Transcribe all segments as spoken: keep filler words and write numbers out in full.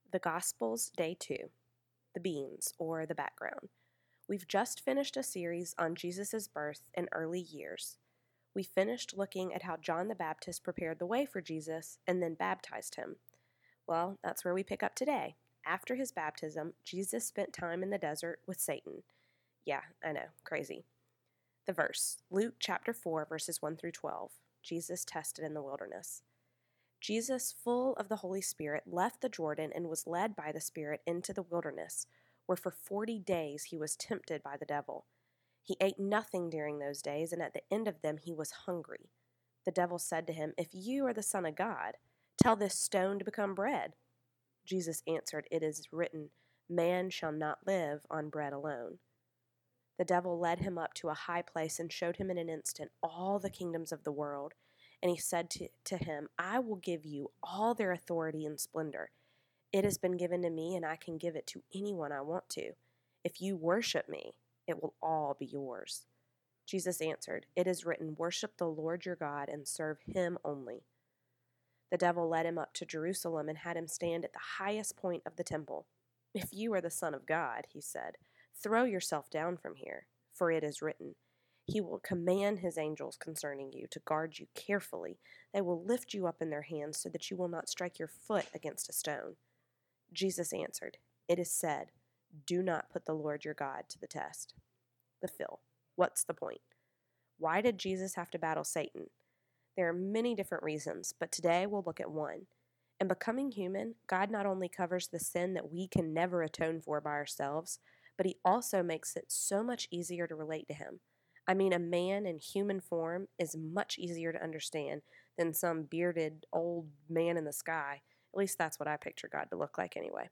The Gospels, Day two, The Beans, or the Background. We've just finished a series on Jesus' birth and early years. We finished looking at how John the Baptist prepared the way for Jesus and then baptized him. Well, that's where we pick up today. After his baptism, Jesus spent time in the desert with Satan. Yeah, I know, crazy. The verse, Luke chapter four, verses one through twelve. Jesus tested in the wilderness. Jesus, full of the Holy Spirit, left the Jordan and was led by the Spirit into the wilderness, where for forty days he was tempted by the devil. He ate nothing during those days, and at the end of them he was hungry. The devil said to him, "If you are the Son of God, tell this stone to become bread." Jesus answered, "It is written, 'Man shall not live on bread alone.'" The devil led him up to a high place and showed him in an instant all the kingdoms of the world. And he said to, to him, "I will give you all their authority and splendor. It has been given to me, and I can give it to anyone I want to. If you worship me, it will all be yours." Jesus answered, "It is written, 'Worship the Lord your God and serve him only.'" The devil led him up to Jerusalem and had him stand at the highest point of the temple. "If you are the Son of God," he said, "throw yourself down from here, for it is written, 'He will command his angels concerning you to guard you carefully. They will lift you up in their hands so that you will not strike your foot against a stone.'" Jesus answered, "It is said, 'Do not put the Lord your God to the test.'" The fill. What's the point? Why did Jesus have to battle Satan? There are many different reasons, but today we'll look at one. In becoming human, God not only covers the sin that we can never atone for by ourselves, but he also makes it so much easier to relate to him. I mean, a man in human form is much easier to understand than some bearded old man in the sky. At least that's what I picture God to look like anyway.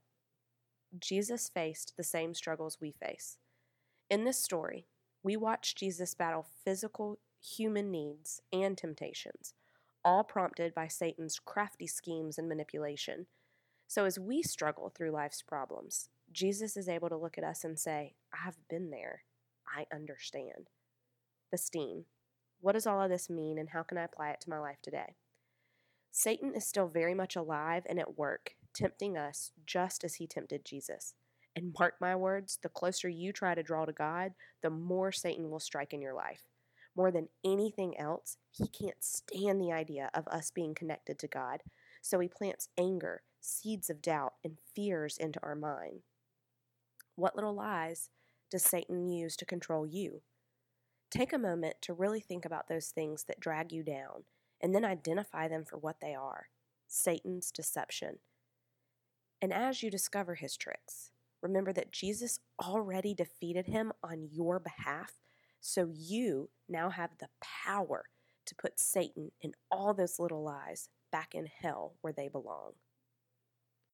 Jesus faced the same struggles we face. In this story, we watch Jesus battle physical human needs and temptations, all prompted by Satan's crafty schemes and manipulation. So as we struggle through life's problems, Jesus is able to look at us and say, "I've been there. I understand." The steam. What does all of this mean, and how can I apply it to my life today? Satan is still very much alive and at work, tempting us just as he tempted Jesus. And mark my words, the closer you try to draw to God, the more Satan will strike in your life. More than anything else, he can't stand the idea of us being connected to God, so he plants anger, seeds of doubt, and fears into our mind. What little lies does Satan use to control you? Take a moment to really think about those things that drag you down, and then identify them for what they are: Satan's deception. And as you discover his tricks, remember that Jesus already defeated him on your behalf, so you now have the power to put Satan and all those little lies back in hell where they belong.